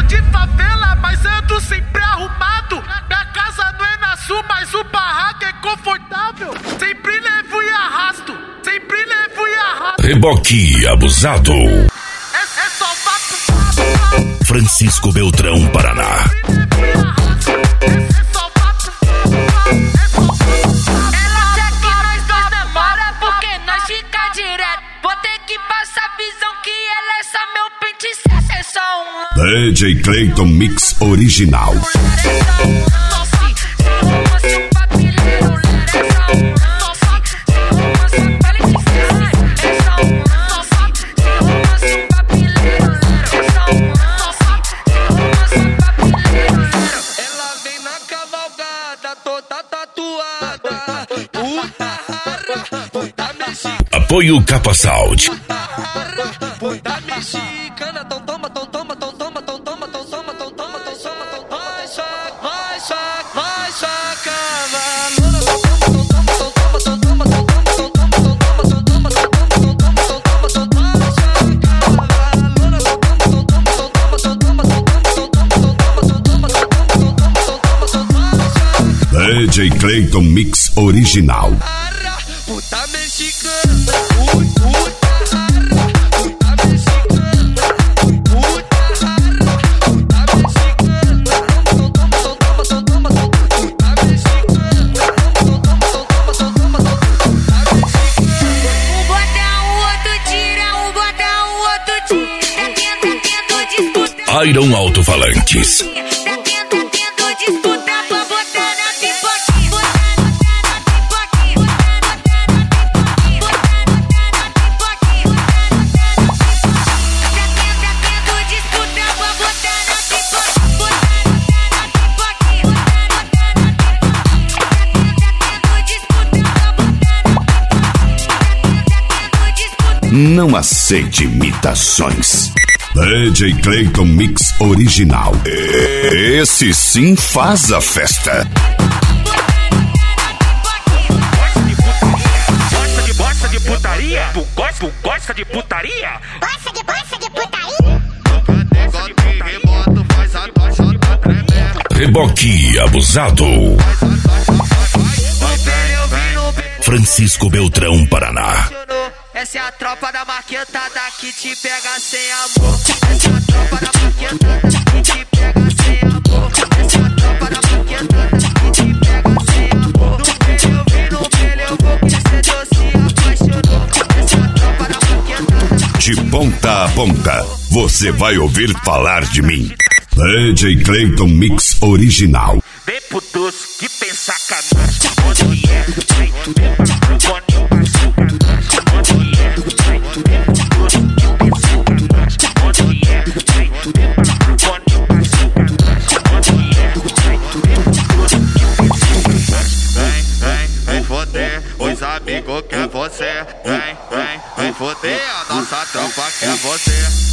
de favela, mas ando sempre arrumado. Minha casa não é na sul, mas o barraco é confortável. Sempre levo e arrasto, sempre levo e arrasto. Reboque abusado. É só vapo. Francisco Beltrão, Paraná. Ela quer que nós dois namora, porque nós fica direto. Vou ter que passar visão que ela é só meu pente, é só um DJ Clayton Mix Original. Ela vem na cavalgada, toda tatuada. Puta rara, puta mexicana. Apoio Capa Sound. Puta mexicana, tão toma, tão toma, tão toma, tão toma, tão toma, tão toma, tão toma, tão toma, vai saca, vai saca, vai saca, DJ Clayton Mix Original. puta mexicana, puta rara, puta mexicana, puta rara, puta mexicana, tão toma, tão toma, tão toma, puta mexicana, tão toma, tão toma, tão toma, puta mexicana. Um bota, o outro tira, um bota, o outro tira. Tá tendo disputa. Iron Alto-Falantes. Tá tendo disputa pra botar na pipoquinha. Botar na pipoquinha. Botar na pipoquinha. Tá tendo disputa pra botar na pipoquinha. Botar na pipoquinha. Não aceite imitações. DJ Clayton Mix Original. Esse sim faz a festa. Gosta de putaria? Tu gosta de putaria? Gosta de putaria? Reboque abusado. Francisco Beltrão, Paraná. Essa é a tropa da maquetada que te pega sem amor. Essa é a tropa da maquetada que te pega sem amor. Essa é a tropa da maquetada que te pega sem amor. No pele eu vou que cê doce apaixonou. Essa é a tropa da maquetada. De ponta a ponta, você vai ouvir falar de mim. DJ Clayton Mix Original. Vem pro doce que tem sacanagem. Onde é? Vem foder, os amigos quer você. Vem foder, a nossa tropa quer você.